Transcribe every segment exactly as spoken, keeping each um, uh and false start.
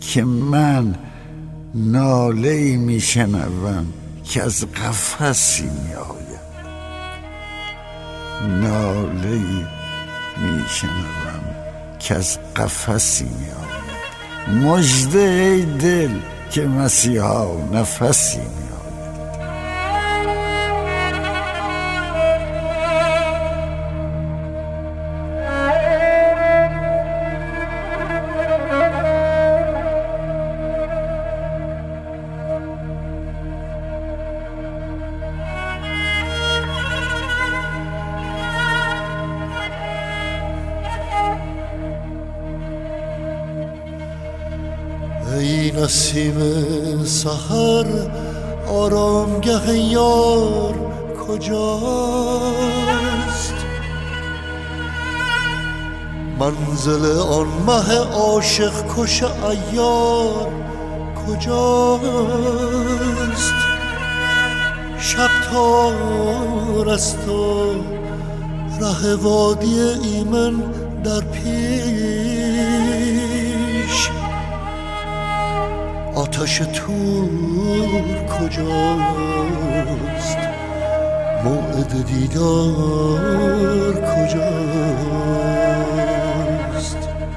که من ناله‌ای میشنوم که از قفسی میآید، ناله‌ای میشنوم که از قفسی میآید. مژده ای دل که مسیحا نفسی میآید. ای نسیم سحر آرامگه یار کجاست؟ منزل آن مه عاشق کش عیار کجاست؟ شب تار است و ره وادی ایمن در پیش، آتش تور کجاست؟ موعد دیدار کجاست؟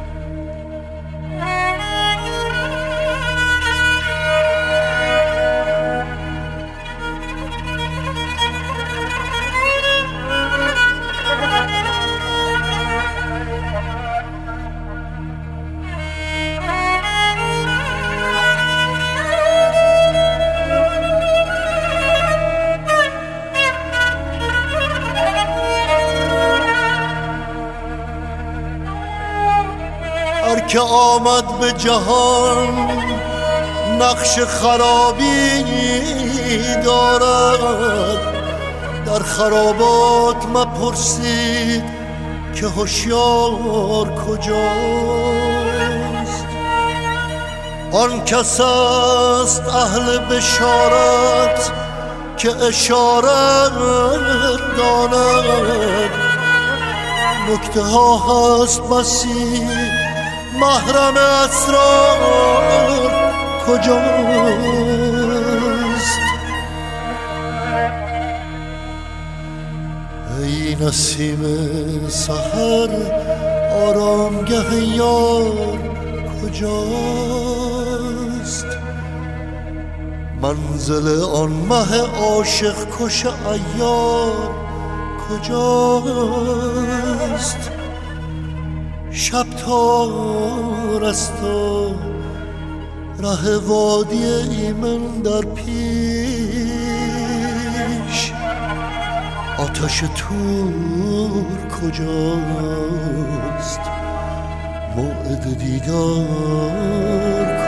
هر که آمد به جهان نقش خرابی دارد، در خرابات مپرسید که هوشیار کجاست؟ آن کس است اهل بشارت که اشارت داند، نکته ها هست بسی محرم اسرار کجاست؟ ای نسیم سحر آرامگه یار کجاست؟ منزل آن مه عاشق کش عیار کجاست؟ شب تار است و ره وادی ایمن در پیش، آتش تور کجاست؟ موعد دیدار